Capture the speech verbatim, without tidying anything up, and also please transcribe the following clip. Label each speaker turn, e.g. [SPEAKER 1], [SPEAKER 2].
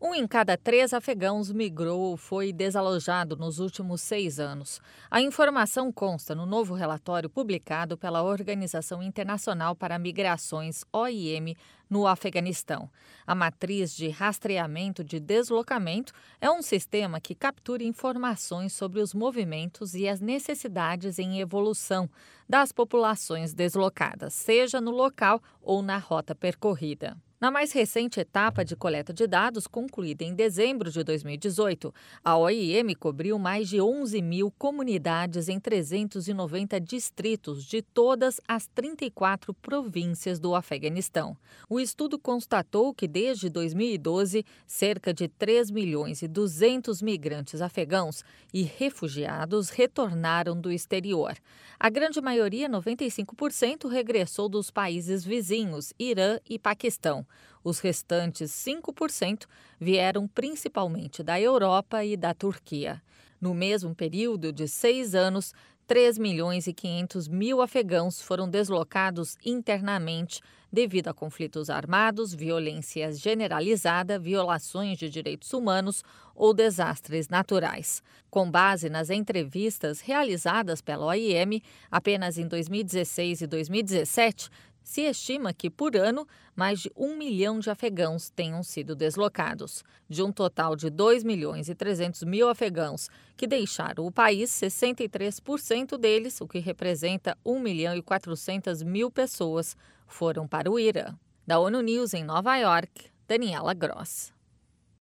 [SPEAKER 1] Um em cada três afegãos migrou ou foi desalojado nos últimos seis anos. A informação consta no novo relatório publicado pela Organização Internacional para Migrações, O I M, no Afeganistão. A matriz de rastreamento de deslocamento é um sistema que captura informações sobre os movimentos e as necessidades em evolução das populações deslocadas, seja no local ou na rota percorrida. Na mais recente etapa de coleta de dados, concluída em dezembro de dois mil e dezoito, a O I M cobriu mais de onze mil comunidades em trezentos e noventa distritos de todas as trinta e quatro províncias do Afeganistão. O estudo constatou que, desde dois mil e doze, cerca de três milhões e duzentos migrantes afegãos e refugiados retornaram do exterior. A grande maioria, noventa e cinco por cento, regressou dos países vizinhos, Irã e Paquistão. Os restantes cinco por cento vieram principalmente da Europa e da Turquia. No mesmo período de seis anos, três milhões e quinhentos mil afegãos foram deslocados internamente devido a conflitos armados, violência generalizada, violações de direitos humanos ou desastres naturais. Com base nas entrevistas realizadas pela O I M, apenas em dois mil e dezesseis e dois mil e dezessete, se estima que, por ano, mais de um milhão de afegãos tenham sido deslocados. De um total de dois milhões e trezentos mil afegãos que deixaram o país, sessenta e três por cento deles, o que representa um milhão e quatrocentas mil pessoas, foram para o Irã. Da ONU News em Nova York, Daniela Gross.